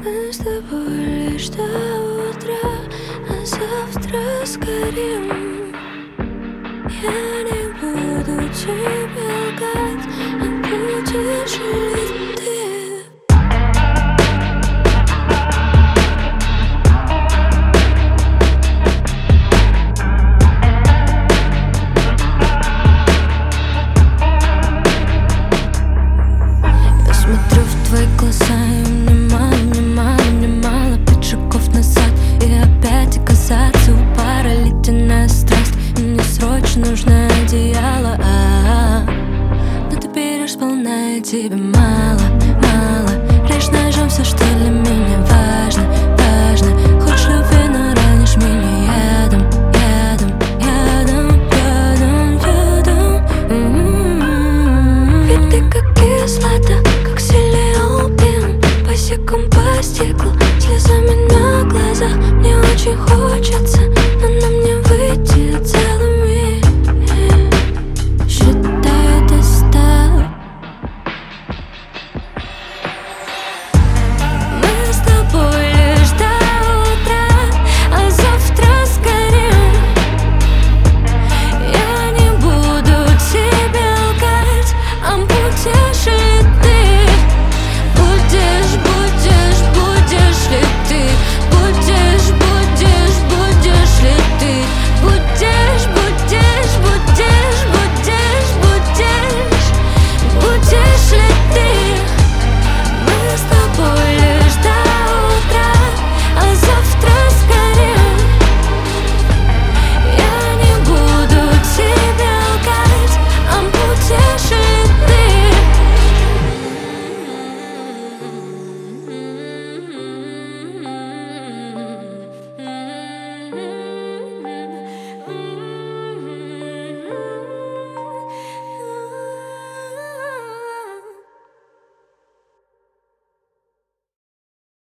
Мы с тобой лишь до утра, а завтра сгорим. Я не буду тебе лгать, а будешь ли ты? Я смотрю в твои глаза, и мне мало 5 шагов назад, и опять оказаться у пара ледяная страсть. И мне срочно нужно одеяло, но ты берешь сполна, и тебе мало. Режь ножом все, что для меня важно. Хочешь любви, но ранишь меня ядом. Ведь ты как кислота, как силиопин, босиком по стеклу